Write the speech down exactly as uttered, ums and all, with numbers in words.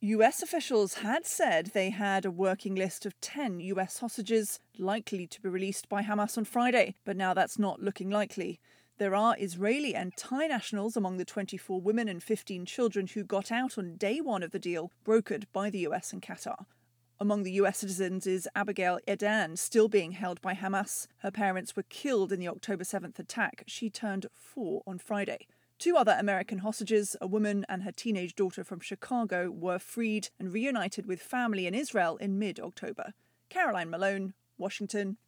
U S officials had said they had a working list of ten U S hostages likely to be released by Hamas on Friday, but now that's not looking likely. There are Israeli and Thai nationals among the twenty-four women and fifteen children who got out on day one of the deal brokered by the U S and Qatar. Among the U S citizens is Abigail Edan, still being held by Hamas. Her parents were killed in the October seventh attack. She turned four on Friday. Two other American hostages, a woman and her teenage daughter from Chicago, were freed and reunited with family in Israel in mid-October. Caroline Malone, Washington,